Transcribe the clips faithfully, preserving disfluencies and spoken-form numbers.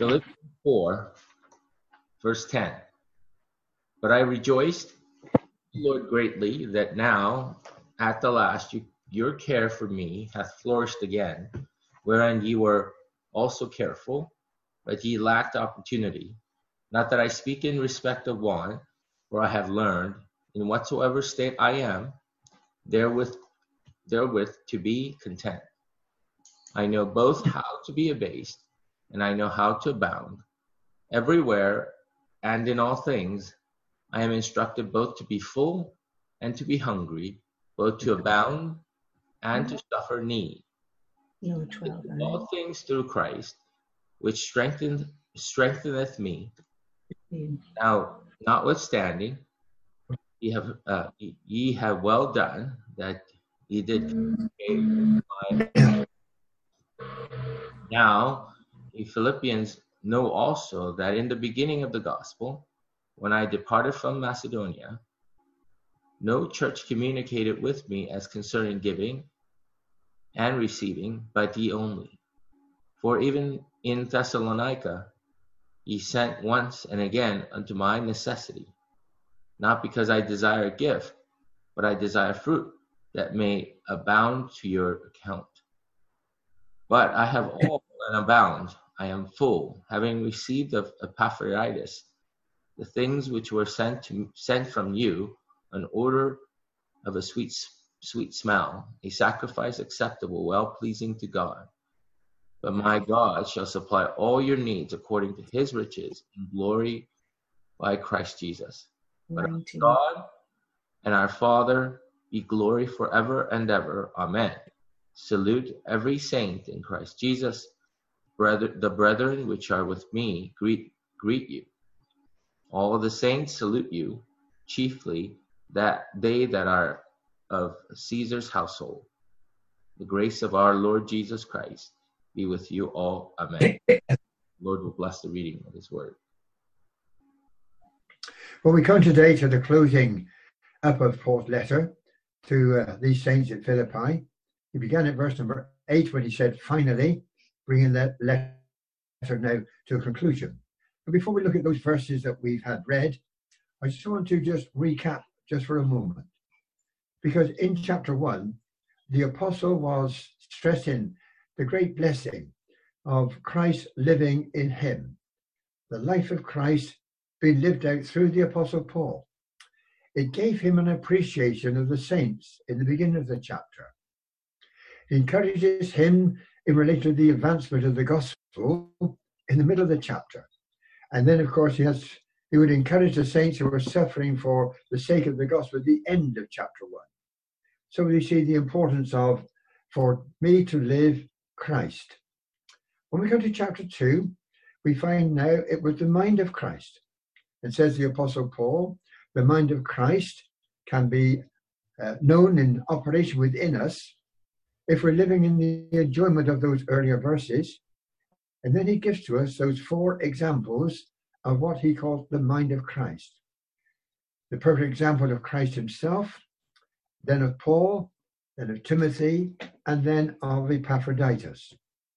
Philippians four, verse ten. But I rejoiced in the Lord greatly that now, at the last, you, your care for me hath flourished again, wherein ye were also careful, but ye lacked opportunity. Not that I speak in respect of one, for I have learned, in whatsoever state I am, therewith, therewith to be content. I know both how to be abased, and I know how to abound. Everywhere and in all things, I am instructed both to be full and to be hungry, both to abound and to suffer need. No, twelve. All things through Christ, which strengthened, strengtheneth me. Now, notwithstanding, ye have uh, ye have well done that ye did communicate my. Now, ye Philippians know also that in the beginning of the gospel, when I departed from Macedonia, no church communicated with me as concerning giving and receiving, but ye only. For even in Thessalonica ye sent once and again unto my necessity, not because I desire a gift, but I desire fruit that may abound to your account. But I have all and abound, I am full, having received of Epaphroditus the things which were sent to sent from you, an odor of a sweet sweet smell, a sacrifice acceptable, well pleasing to God. But my God shall supply all your needs according to his riches in glory by Christ Jesus. But our God and our Father be glory forever and ever. Amen. Salute every saint in Christ Jesus. Brother, the brethren which are with me greet greet you. All the saints salute you, chiefly that they that are of Caesar's household. The grace of our Lord Jesus Christ be with you all. Amen. Lord will bless the reading of his word. Well, we come today to the closing up of Paul's letter to uh, these saints at Philippi. He began at verse number eight when he said, finally, bringing that letter now to a conclusion. But before we look at those verses that we've had read, I just want to just recap just for a moment. Because in chapter one, the apostle was stressing the great blessing of Christ living in him, the life of Christ being lived out through the apostle Paul. It gave him an appreciation of the saints in the beginning of the chapter. It encourages him in relation to the advancement of the gospel in the middle of the chapter. And then, of course, he has he would encourage the saints who were suffering for the sake of the gospel at the end of chapter one. So we see the importance of, for me to live Christ. When we go to chapter two, we find now it was the mind of Christ. It says the Apostle Paul, the mind of Christ can be uh, known in operation within us if we're living in the enjoyment of those earlier verses. And then he gives to us those four examples of what he calls the mind of Christ. The perfect example of Christ himself, then of Paul, then of Timothy, and then of Epaphroditus.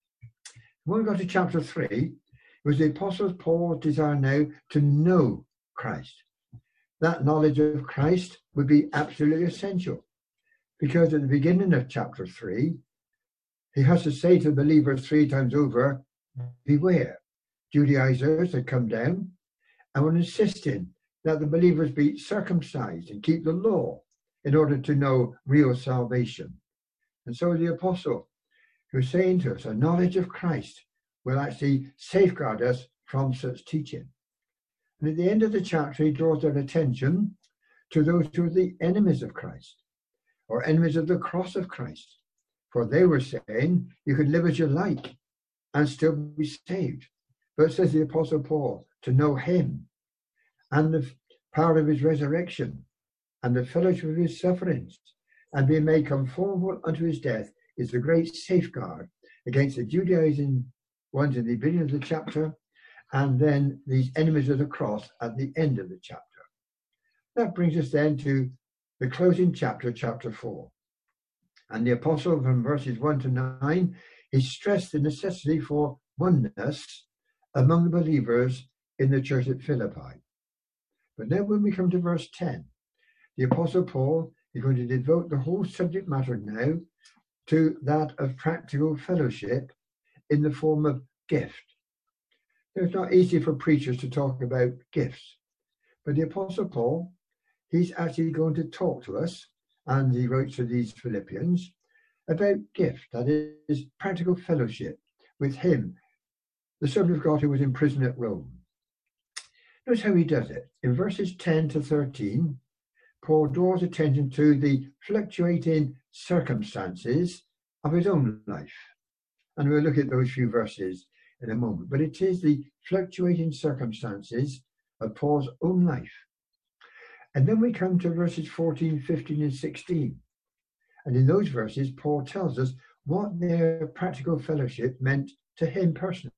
When we go to chapter three, it was the Apostle Paul's desire now to know Christ. That knowledge of Christ would be absolutely essential, because at the beginning of chapter three, he has to say to believers three times over, beware. Judaizers had come down and were insisting that the believers be circumcised and keep the law in order to know real salvation. And so the apostle, who's saying to us, a knowledge of Christ will actually safeguard us from such teaching. And at the end of the chapter, he draws their attention to those who are the enemies of Christ, or enemies of the cross of Christ. For they were saying, you can live as you like and still be saved. But says the Apostle Paul, to know him and the power of his resurrection and the fellowship of his sufferings and be made conformable unto his death is the great safeguard against the Judaizing ones in the beginning of the chapter and then these enemies of the cross at the end of the chapter. That brings us then to the closing chapter, chapter four. And the apostle from verses one to nine, he stressed the necessity for oneness among the believers in the church at Philippi. But now when we come to verse ten, the Apostle Paul is going to devote the whole subject matter now to that of practical fellowship in the form of gift. Now, it's not easy for preachers to talk about gifts, but the Apostle Paul, he's actually going to talk to us, and he writes to these Philippians, about gift, that is, practical fellowship with him, the Son of God who was in prison at Rome. Notice how he does it. In verses ten to thirteen, Paul draws attention to the fluctuating circumstances of his own life. And we'll look at those few verses in a moment. But it is the fluctuating circumstances of Paul's own life. And then we come to verses fourteen, fifteen, and sixteen. And in those verses, Paul tells us what their practical fellowship meant to him personally.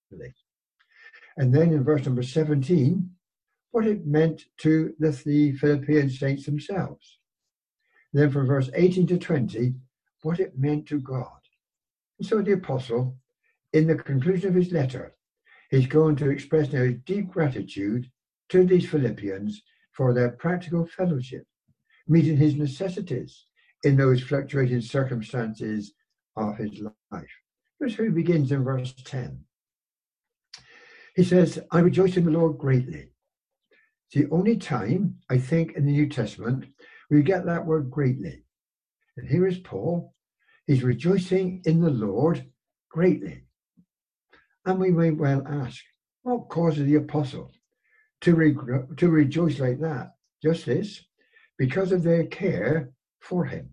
And then in verse number seventeen, what it meant to the, the Philippian saints themselves. And then from verse eighteen to twenty, what it meant to God. And so the apostle, in the conclusion of his letter, is going to express now his deep gratitude to these Philippians for their practical fellowship, meeting his necessities in those fluctuating circumstances of his life. Notice how he begins in verse ten. He says, I rejoice in the Lord greatly. It's the only time, I think, in the New Testament we get that word greatly. And here is Paul. He's rejoicing in the Lord greatly. And we may well ask, what causes the apostle to, re- to rejoice like that? Just this, because of their care for him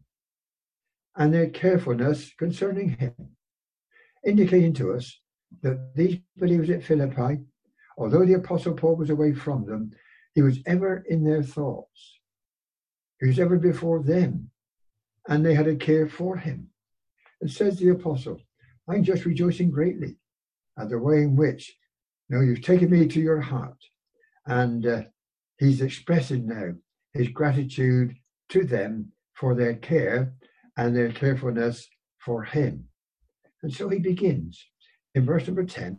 and their carefulness concerning him, indicating to us that these believers at Philippi, although the Apostle Paul was away from them, he was ever in their thoughts. He was ever before them, and they had a care for him. And says the Apostle, I'm just rejoicing greatly at the way in which, you know, you've taken me to your heart. And uh, he's expressing now his gratitude to them for their care and their carefulness for him. And so he begins in verse number ten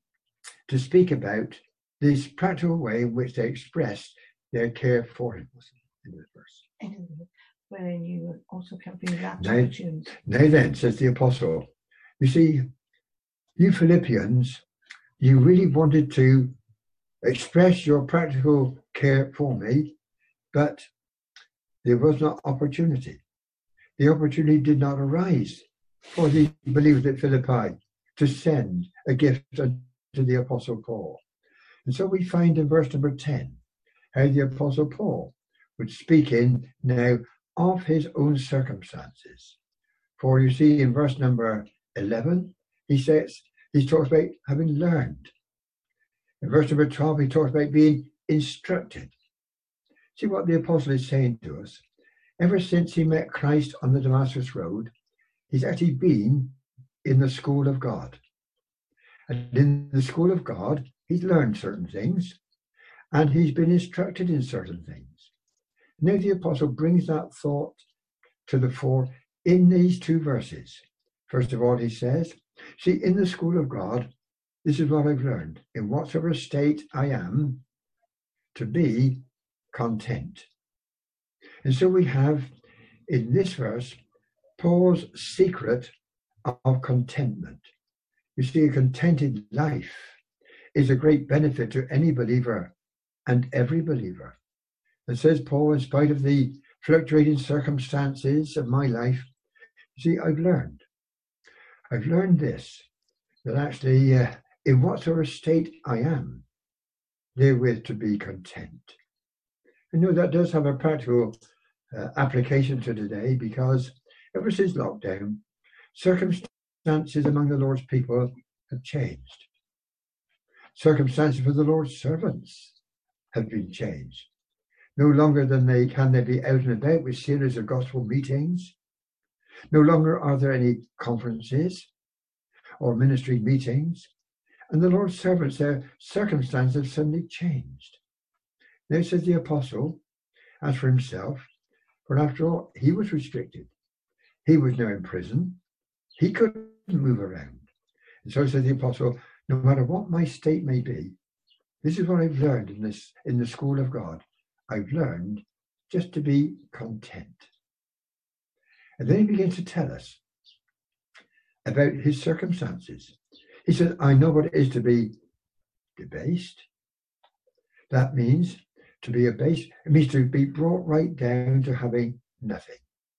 to speak about this practical way in which they express their care for him. In this verse. Where you also can bring that now, to now then, says the apostle, you see, you Philippians, you really wanted to express your practical care for me, but there was not opportunity. The opportunity did not arise for the believers at Philippi to send a gift to the Apostle Paul. And so we find in verse number ten how the Apostle Paul would speak in now of his own circumstances. For you see in verse number eleven, he says, he talks about having learned. In verse number twelve, he talks about being instructed. See what the apostle is saying to us. Ever since he met Christ on the Damascus Road, he's actually been in the school of God. And in the school of God, he's learned certain things, and he's been instructed in certain things. Now the apostle brings that thought to the fore in these two verses. First of all, he says, see, in the school of God, this is what I've learned. In whatsoever state I am, to be content. And so we have, in this verse, Paul's secret of contentment. You see, a contented life is a great benefit to any believer and every believer. And says Paul, in spite of the fluctuating circumstances of my life, you see, I've learned. I've learned this, that actually uh, in whatsoever state I am, therewith to be content. And you know, that does have a practical uh, application to today, because ever since lockdown, circumstances among the Lord's people have changed. Circumstances for the Lord's servants have been changed. No longer than they can they be out and about with series of gospel meetings. No longer are there any conferences or ministry meetings. And the Lord's servants, their circumstances have suddenly changed. Now says the apostle, as for himself, for after all, he was restricted. He was now in prison. He couldn't move around. And so says the apostle, no matter what my state may be, this is what I've learned in this in the school of God. I've learned just to be content. And then he begins to tell us about his circumstances. He says, I know what it is to be debased. That means to be abased. It means to be brought right down to having nothing.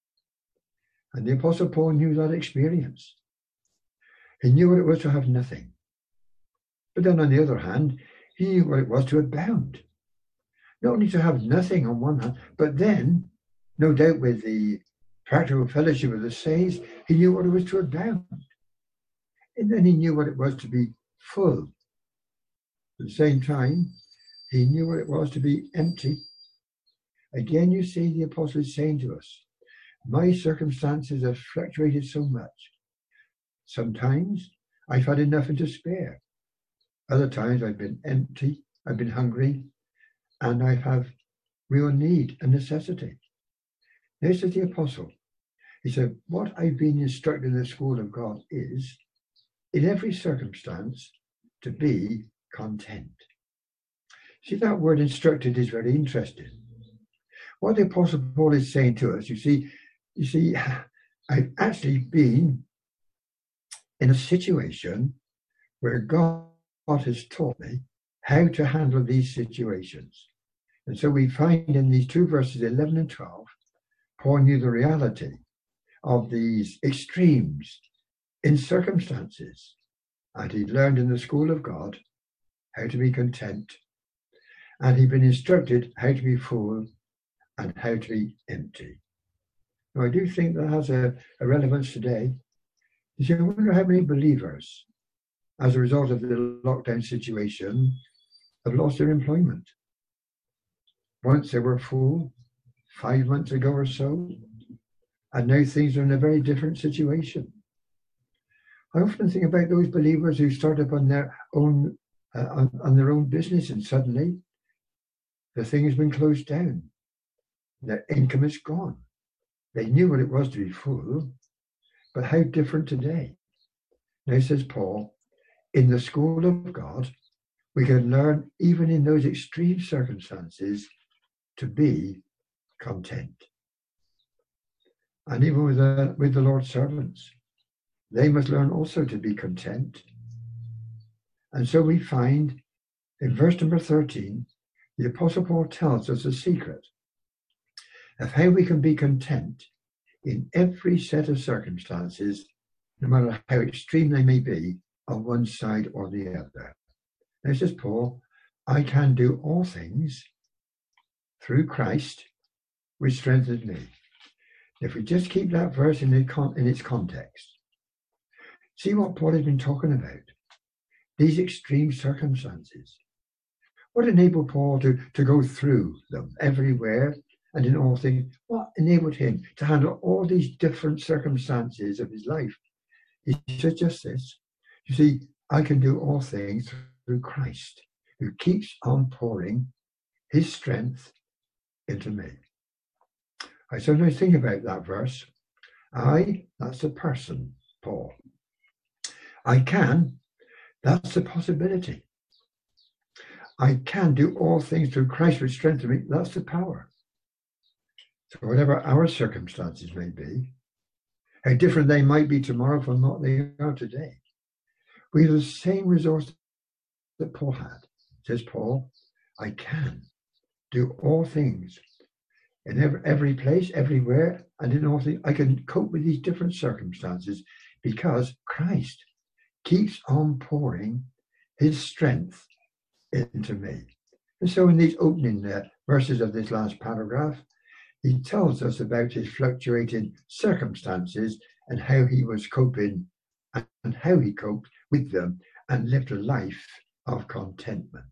And the Apostle Paul knew that experience. He knew what it was to have nothing. But then on the other hand, he knew what it was to abound. Not only to have nothing on one hand, but then, no doubt with the practical fellowship of the saints, he knew what it was to abound. And then he knew what it was to be full. At the same time, he knew what it was to be empty. Again, you see the apostle is saying to us, my circumstances have fluctuated so much. Sometimes I've had enough and to spare. Other times I've been empty, I've been hungry, and I have real need and necessity. This is the apostle. He said, what I've been instructed in the school of God is, in every circumstance, to be content. See, that word instructed is very interesting. What the Apostle Paul is saying to us, you see, you see, I've actually been in a situation where God has taught me how to handle these situations. And so we find in these two verses, eleven and twelve, Paul knew the reality of these extremes in circumstances. And he learned in the school of God how to be content. And he'd been instructed how to be full and how to be empty. Now, I do think that has a, a relevance today. You see, I wonder how many believers, as a result of the lockdown situation, have lost their employment. Once they were full, five months ago or so, and now things are in a very different situation. I often think about those believers who start up on their own uh, on, on their own business, and suddenly the thing has been closed down. Their income is gone. They knew what it was to be full, but how different today. Now, says Paul, in the school of God, we can learn, even in those extreme circumstances, to be content. And even with the, with the Lord's servants, they must learn also to be content. And so we find in verse number thirteen, the Apostle Paul tells us a secret of how we can be content in every set of circumstances, no matter how extreme they may be, on one side or the other. Now, says Paul, I can do all things through Christ, which strengthens me. If we just keep that verse in, the, in its context, see what Paul has been talking about. These extreme circumstances. What enabled Paul to, to go through them everywhere and in all things? What enabled him to handle all these different circumstances of his life? He said just this. You see, I can do all things through Christ, who keeps on pouring his strength into me. I sometimes think about that verse. I, that's the person, Paul. I can, that's the possibility. I can do all things through Christ which strengthens me, that's the power. So whatever our circumstances may be, how different they might be tomorrow from what they are today, we have the same resource that Paul had. Says Paul, I can do all things in every, every place, everywhere, and in all things. I can cope with these different circumstances because Christ keeps on pouring his strength into me. And so in these opening uh, verses of this last paragraph, he tells us about his fluctuating circumstances and how he was coping and, and how he coped with them and lived a life of contentment.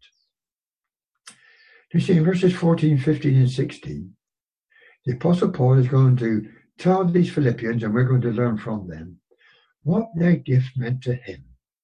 You see, in verses fourteen, fifteen, and sixteen, the Apostle Paul is going to tell these Philippians, and we're going to learn from them, what their gift meant to him.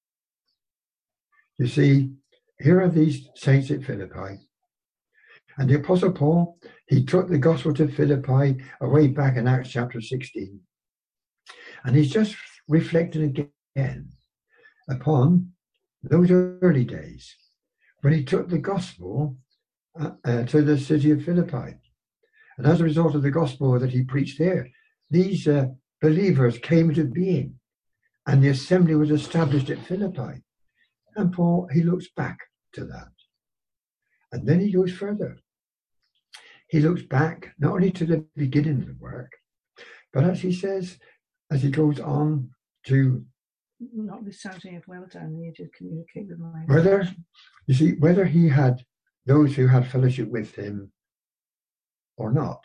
You see, here are these saints at Philippi. And the Apostle Paul, he took the gospel to Philippi away back in Acts chapter sixteen. And he's just reflected again upon those early days when he took the gospel uh, uh, to the city of Philippi. And as a result of the gospel that he preached there, these uh, believers came into being and the assembly was established at Philippi. And Paul, he looks back to that. And then he goes further. He looks back not only to the beginning of the work, but as he says, as he goes on to notwithstanding it well done, you did communicate with my whether you see whether he had those who had fellowship with him or not.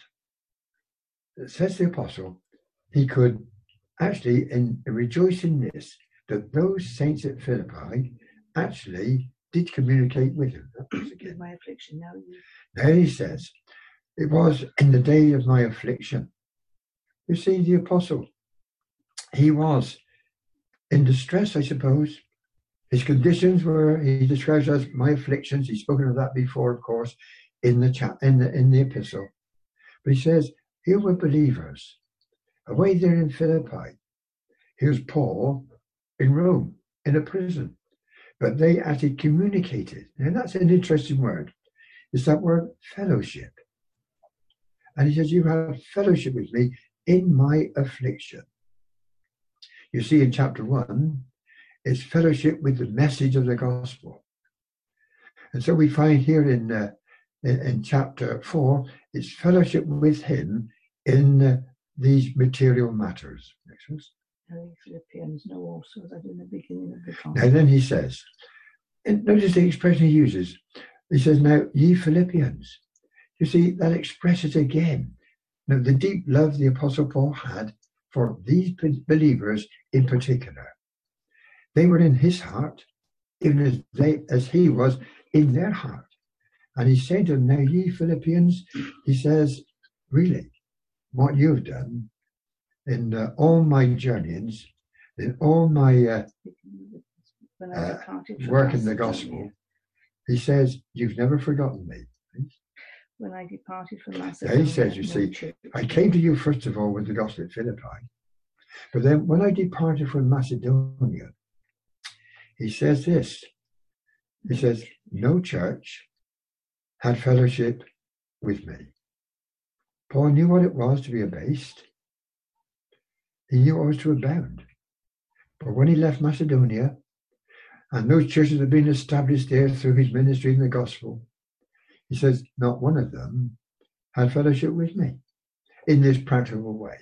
It says the apostle, he could actually in, rejoice in this, that those saints at Philippi actually did communicate with him. That was again. My affliction. Now you. There he says, it was in the day of my affliction. You see, the apostle, he was in distress, I suppose. His conditions were, he describes as my afflictions. He's spoken of that before, of course, in the chat, in the in the epistle. But he says, here were believers away there in Philippi. Here's Paul in Rome, in a prison. But they actually communicated. And that's an interesting word. It's that word fellowship. And he says, you have fellowship with me in my affliction. You see in chapter one, it's fellowship with the message of the gospel. And so we find here in uh, in, in chapter four, it's fellowship with him in uh, these material matters. Next verse. Philippians know also that in the beginning of the Now conference. then he says, and notice the expression he uses. He says, now ye Philippians. You see, that expresses again now the deep love the Apostle Paul had for these believers in particular. They were in his heart, even as they as he was in their heart. And he said to them, now ye Philippians, he says, really, what you've done in uh, all my journeyings, in all my uh, When I uh, departed from work in the Macedonia, gospel, he says, you've never forgotten me. When I departed from Now Macedonia, he says, you no see, church- I came to you first of all with the gospel at Philippi. But then when I departed from Macedonia, he says this. He says, no church had fellowship with me. Paul knew what it was to be abased. He knew what it was to abound. But when he left Macedonia, and those churches had been established there through his ministry in the gospel, he says, not one of them had fellowship with me in this practical way.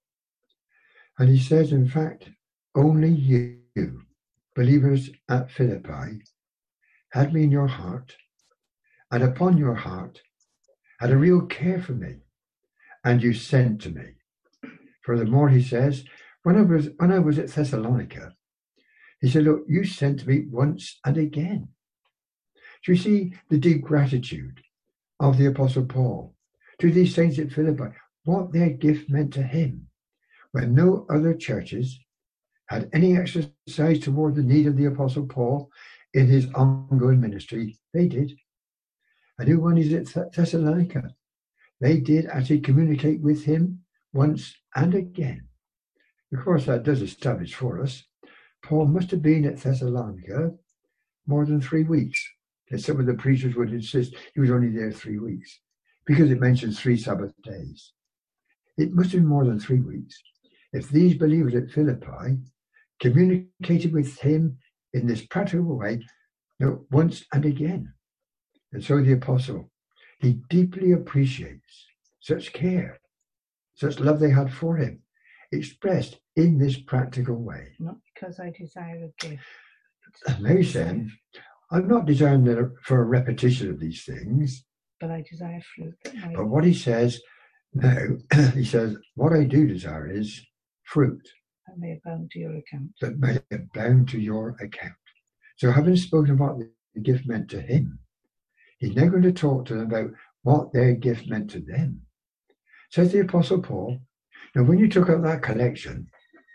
And he says, in fact, only you, believers at Philippi, had me in your heart, and upon your heart had a real care for me, and you sent to me. Furthermore, he says, when I was when I was at Thessalonica, he said, look, you sent to me once and again. Do you see the deep gratitude of the Apostle Paul to these saints at Philippi, what their gift meant to him, when no other churches had any exercise toward the need of the Apostle Paul in his ongoing ministry? They did. And who when he's at Thessalonica, they did actually communicate with him once and again. Of course, that does establish for us, Paul must have been at Thessalonica more than three weeks. And some of the preachers would insist he was only there three weeks because it mentions three Sabbath days. It must have been more than three weeks if these believers at Philippi communicated with him in this practical way, you know, once and again. And so the apostle, he deeply appreciates such care, such love they had for him, expressed in this practical way. Not because I desire a gift. And they said, I'm not desiring for a repetition of these things. But I desire fruit. That my But what he says, no, he says, what I do desire is fruit I may abound to your account. that may abound to your account. So having spoken about the gift meant to him, he's now going to talk to them about what their gift meant to them. Says the Apostle Paul, now when you took out that collection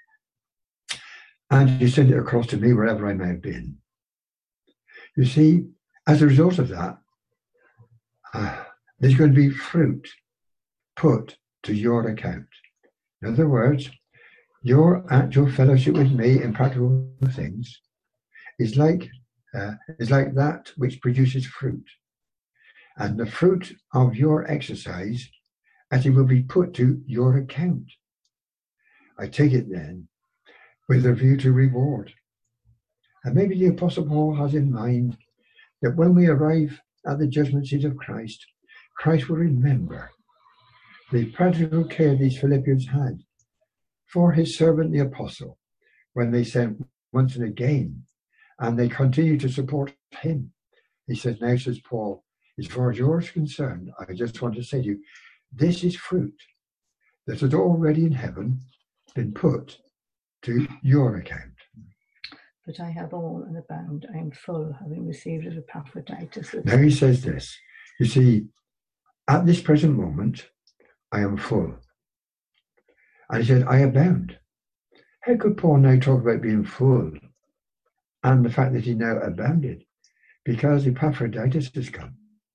and you sent it across to me wherever I may have been, you see, as a result of that, uh, there's going to be fruit put to your account. In other words, your actual fellowship with me in practical things is like uh, is like that which produces fruit. And the fruit of your exercise, as it will be put to your account. I take it then with a view to reward. And maybe the Apostle Paul has in mind that when we arrive at the judgment seat of Christ, Christ will remember the practical care these Philippians had for his servant the apostle when they sent once and again, and they continue to support him. He says, now, says Paul, as far as you're concerned, I just want to say to you, this is fruit that has already in heaven been put to your account. But I have all and abound. I am full, having received of Epaphroditus. Now he says this. You see, at this present moment, I am full. And he said, I abound. How could Paul now talk about being full and the fact that he now abounded? Because Epaphroditus has come.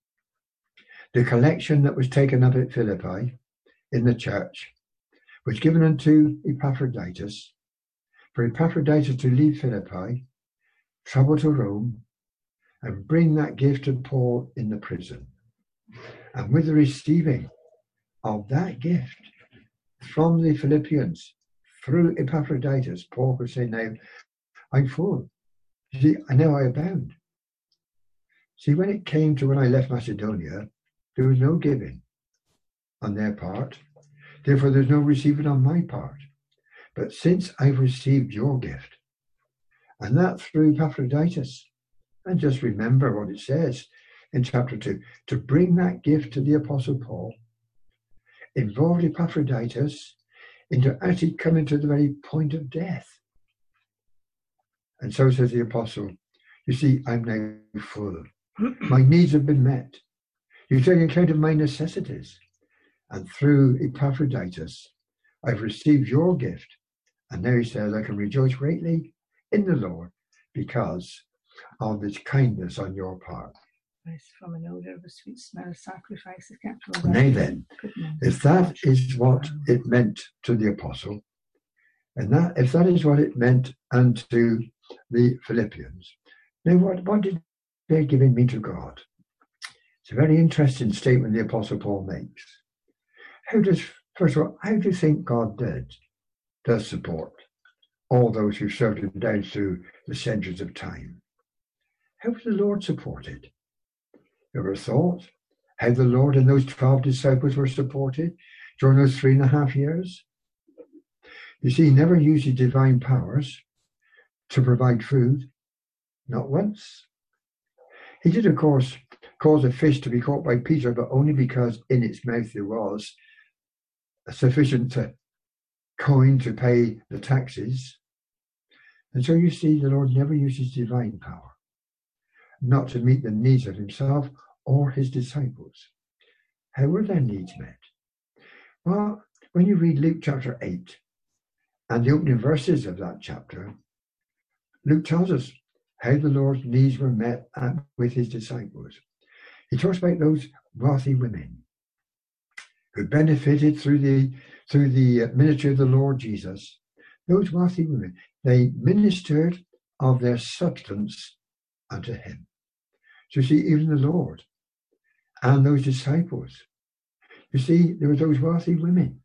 The collection that was taken up at Philippi in the church was given unto Epaphroditus, for Epaphroditus to leave Philippi, travel to Rome, and bring that gift to Paul in the prison. And with the receiving of that gift from the Philippians through Epaphroditus, Paul could say, now, I'm full. You see, I know I abound. See, when it came to when I left Macedonia, there was no giving on their part. Therefore, there's no receiving on my part. But since I've received your gift, and that through Epaphroditus, and just remember what it says in chapter two, to bring that gift to the Apostle Paul, involved Epaphroditus into actually coming to the very point of death. And so says the Apostle, you see, I'm now full. My needs have been met. You've taken account of my necessities. And through Epaphroditus, I've received your gift. And now he says, I can rejoice greatly in the Lord because of this kindness on your part. From an odor of a sweet smell of sacrifice is kept from now then, if that is what it meant to the apostle, and that if that is what it meant unto the Philippians, now what, what did their giving mean to God? It's a very interesting statement the Apostle Paul makes. How does, first of all, how do you think God did, does support all those who served him down through the centuries of time? How was the Lord supported? You ever thought how the Lord and those twelve disciples were supported during those three and a half years? You see, he never used his divine powers to provide food, not once. He did, of course, cause a fish to be caught by Peter, but only because in its mouth there was a sufficient coin to pay the taxes. And so you see, the Lord never used his divine power, not to meet the needs of himself or his disciples. How were their needs met? Well, when you read Luke chapter eight and the opening verses of that chapter, Luke tells us how the Lord's needs were met at, with his disciples. He talks about those wealthy women who benefited through the through the ministry of the Lord Jesus. Those wealthy women, they ministered of their substance unto him. So you see, even the Lord and those disciples, you see, there were those wealthy women,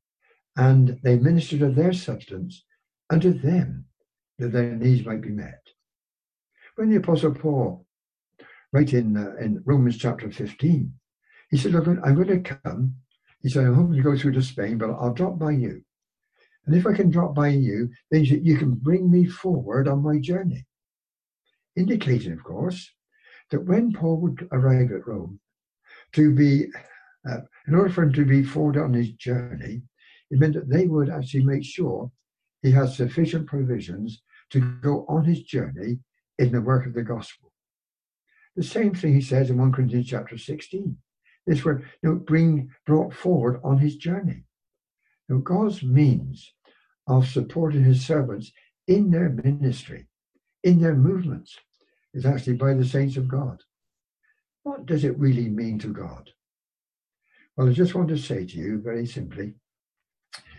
and they ministered of their substance unto them, that their needs might be met. When the Apostle Paul, right in uh, in Romans chapter fifteen, he said, look, I'm going to come. He said, I'm hoping to go through to Spain, but I'll drop by you. And if I can drop by you, then you can bring me forward on my journey. Indicating, of course, that when Paul would arrive at Rome, to be, uh, in order for him to be forward on his journey, it meant that they would actually make sure he had sufficient provisions to go on his journey in the work of the gospel. The same thing he says in First Corinthians chapter sixteen. This word, you know, bring, brought forward on his journey. Now, God's means of supporting his servants in their ministry, in their movements, is actually by the saints of God. What does it really mean to God? Well, I just want to say to you very simply,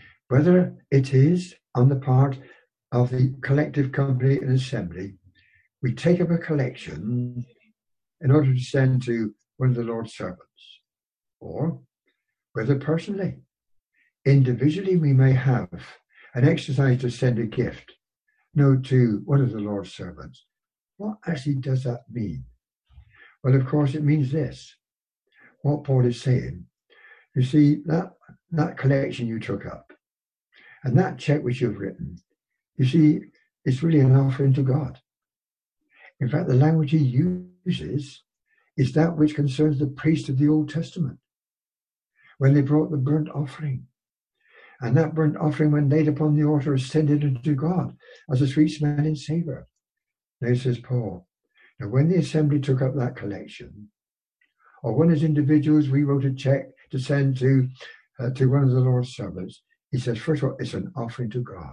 whether it is on the part of the collective company and assembly, we take up a collection in order to send to one of the Lord's servants, or whether personally, individually we may have an exercise to send a gift, no, to one of the Lord's servants. What actually does that mean? Well, of course, it means this. What Paul is saying, you see, that, that collection you took up, and that check which you've written, you see, it's really an offering to God. In fact, the language he uses is that which concerns the priest of the Old Testament, when they brought the burnt offering. And that burnt offering, when laid upon the altar, ascended unto God as a sweet smelling savour. Now, says Paul, now when the assembly took up that collection, or when as individuals we wrote a check to send to, uh, to one of the Lord's servants, he says, first of all, it's an offering to God.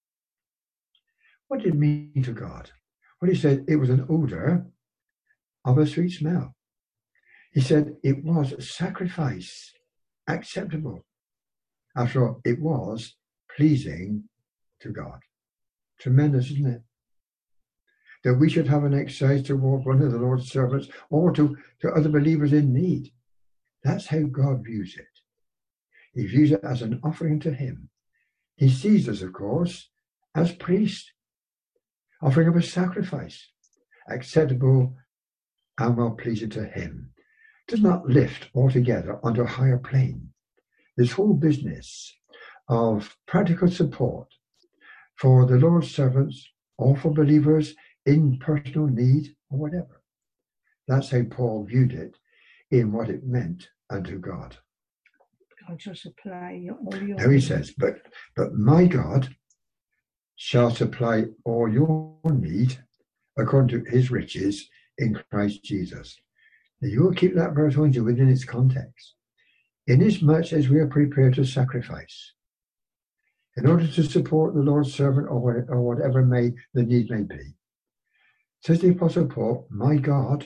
What did it mean to God? Well, he said it was an odour of a sweet smell. He said it was a sacrifice, acceptable. After all, it was pleasing to God. Tremendous, isn't it? That we should have an exercise toward one of the Lord's servants or to, to other believers in need. That's how God views it. He views it as an offering to him. He sees us, of course, as priests, offering up a sacrifice, acceptable and well-pleasing to him. Does not lift altogether onto a higher plane. This whole business of practical support for the Lord's servants or for believers in personal need or whatever. That's how Paul viewed it in what it meant unto God. God shall supply all your Now he says, but, but my God shall supply all your need according to his riches in Christ Jesus. Now you will keep that verse on you within its context. Inasmuch as we are prepared to sacrifice in order to support the Lord's servant or, or whatever may the need may be. Says the Apostle Paul, my God,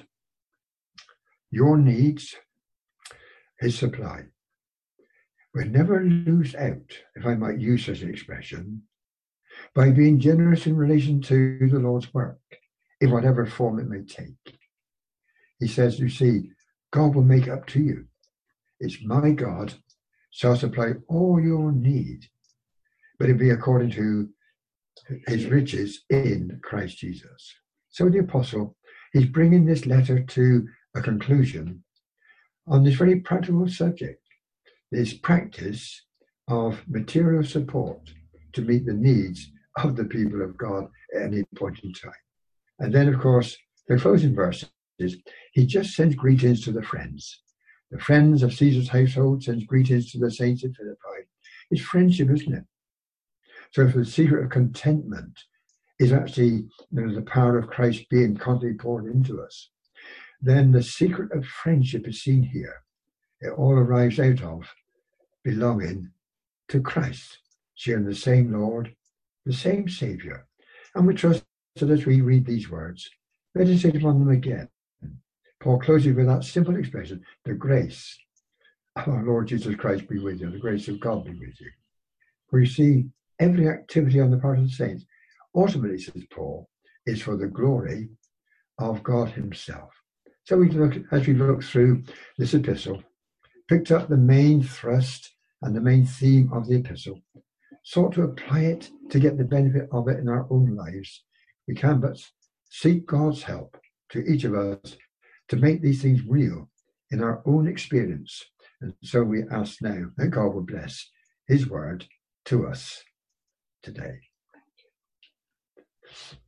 your needs, his supply. We never lose out, if I might use such an expression, by being generous in relation to the Lord's work, in whatever form it may take. He says, you see, God will make up to you. It's my God shall supply all your need, but it be according to his riches in Christ Jesus. So the apostle is bringing this letter to a conclusion on this very practical subject, this practice of material support to meet the needs of the people of God at any point in time. And then, of course, the closing verses, he just sends greetings to the friends. The friends of Caesar's household sends greetings to the saints in Philippi. It's friendship, isn't it? So if the secret of contentment is actually, you know, the power of Christ being constantly poured into us, then the secret of friendship is seen here. It all arrives out of belonging to Christ, sharing the same Lord, the same Saviour. And we trust that as we read these words, meditate upon them again. Paul closes with that simple expression, the grace of our Lord Jesus Christ be with you, the grace of God be with you. Where you see every activity on the part of the saints, ultimately, says Paul, is for the glory of God himself. So we look, as we look through this epistle, picked up the main thrust and the main theme of the epistle, sought to apply it to get the benefit of it in our own lives. We can but seek God's help to each of us to make these things real in our own experience. And so we ask now that God will bless his word to us today.